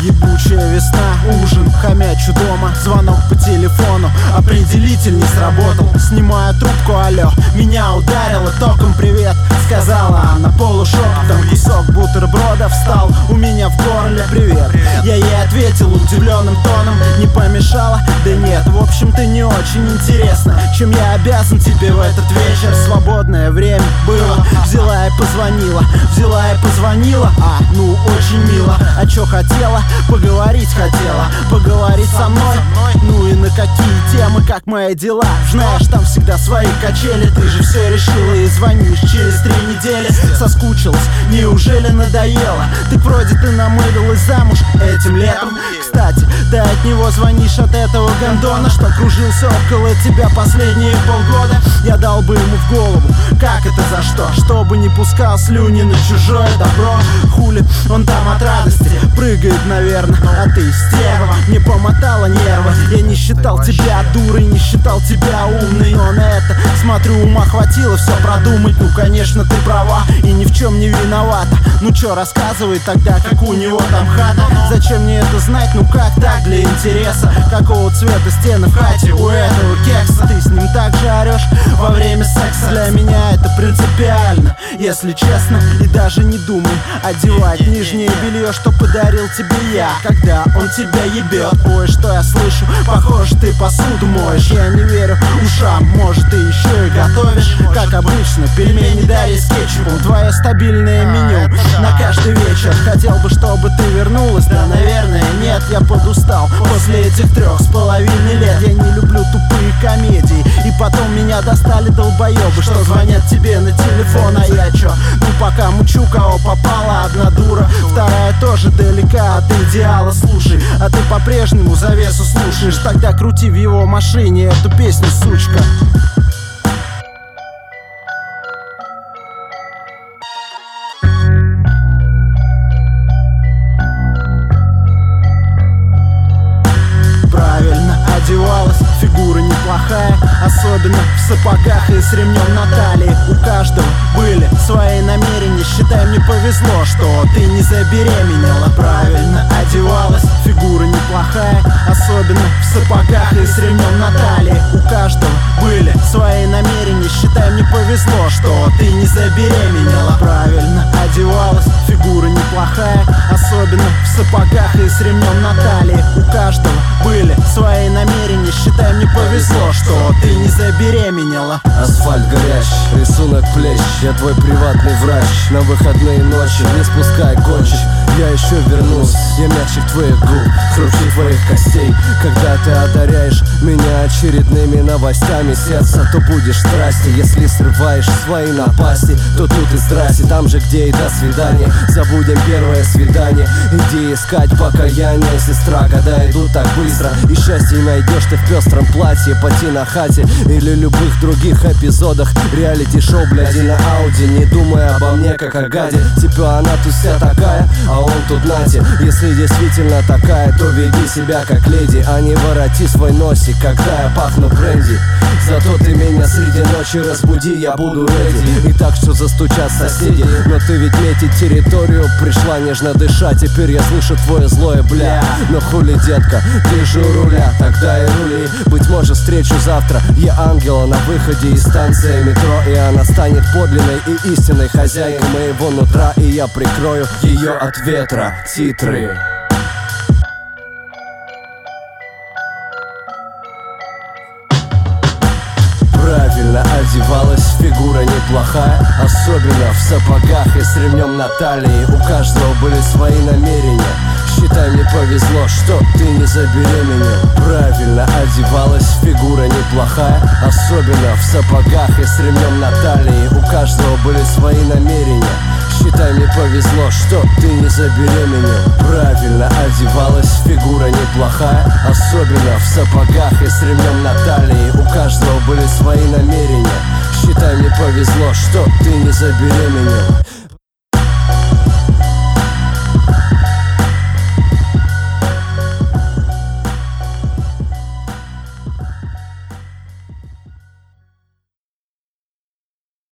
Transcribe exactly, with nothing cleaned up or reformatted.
Ебучая весна, ужин, хомячу дома. Звонок по телефону, определитель не сработал. Снимаю трубку, алло, меня ударило током. Привет, сказала она полушепотом. Кусок бутерброда встал у меня в горле. Привет, я ей ответил удивленным тоном. Не помешало? Да нет, в общем-то не очень интересно, чем я обязан тебе в этот вечер. Свободное время было, взяла и позвонила. Взяла и позвонила, а, ну очень мило. А чё хотела? Поговорить хотела. Поговорить со мной? Ну и на какие темы, как мои дела? Знаешь, там всегда свои качели. Ты же все решила и звонишь через три недели. Соскучилась, неужели надоело? Так вроде ты намылилась замуж этим летом. Кстати, да от него звонишь, от этого гондона, что кружился около тебя последние полгода. Я дал бы ему в голову, как это за что? Чтобы не пускал слюни на чужое добро. Хули он там от радости прыгает, наверное. А ты, стерва, не помотала нервы. Я не считал тебя дурой, не считал тебя умной, но на это, смотрю, ума хватило все продумать. Ну конечно ты права и ни в чем не виновата. Ну чё, рассказывай тогда, как у него там хата. Зачем мне это знать, ну как так, для интереса? Какого цвета стены в хате у этого кекса? Ты с ним так же орешь во время секса. Для меня это принципиально, если честно. И даже не думай одевать нижнее белье, что подарил тебе я, когда он тебя ебет. Ой, что я слышу, похоже, ты посуду моешь. Я не верю ушам, может ты еще и готовишь. Как обычно, пельмени Дарьи с кетчупом. Твое стабильное меню на каждый вечер. Хотел бы, чтобы ты вернулась, да, наверное, нет. Я подустал после этих трех с половиной лет. Я не люблю тупые комедии. И потом меня достали долбоебы, что звонят тебе на телефон. А я чё? Ну пока мучу, кого попало. Одна дура, вторая тоже далека от идеала. Слушай, а ты по-прежнему завесу слушаешь? Тогда крути в его машине эту песню, сучка. Одевалась, фигура неплохая, особенно в сапогах и с ремнем на талии. У каждого были свои намерения. Считай, мне повезло, что ты не забеременела. Правильно одевалась, фигура неплохая, особенно в сапогах и с ремнем на талии. У каждого были свои намерения. Считай, мне повезло, что ты не забеременела. Правильно одевалась, фигура неплохая, особенно в сапогах и с ремнем на талии. У каждого были свои намерения. Считай, мне повезло, что ты не забеременела. Асфальт горящий, рисунок плещ. Я твой приватный врач. На выходные ночи не спускай кончик. Я еще вернусь, я мягче твоих губ, хрупче твоих костей. Когда ты одаряешь меня очередными новостями сердца, то будешь в страсти. Если срываешь свои напасти, то тут и здрасте. Там же, где и до свидания. Забудем первое свидание. Иди искать покаяние, сестра. Года идут так быстро, и счастье найдешь ты в пестром платье, поти на хате или любых других эпизодах реалити-шоу, бляди на ауди. Не думай обо мне как о гаде. Типа она тут вся такая, а он тут нате. Если действительно такая, то веди себя как леди, а не вороти свой носик, когда я пахну бренди. Зато ты меня среди ночи разбуди, я буду реди. И так что застучат соседи. Но ты ведь метить территорию пришла нежно дышать. Теперь я слышу твое злое бля. Но хули, детка, ты же у руля, тогда и рули. Быть может, встречу завтра я ангела на выходе из станции метро, и она станет подлинной и истинной хозяйкой моего нутра, и я прикрою ее от ветра. Титры. Правильно одевалась, фигура неплохая, особенно в сапогах и с ремнем на талии. У каждого были свои намерения. Считай, мне повезло, что ты не забеременел. Правильно одевалась, фигура неплохая, особенно в сапогах и с ремнем на талии. У каждого были свои намерения. Считай, мне повезло, что ты не забеременел. Правильно одевалась, фигура неплохая, особенно в сапогах и с ремнем на талии. У каждого были свои намерения. Считай, мне повезло, что ты не забеременел.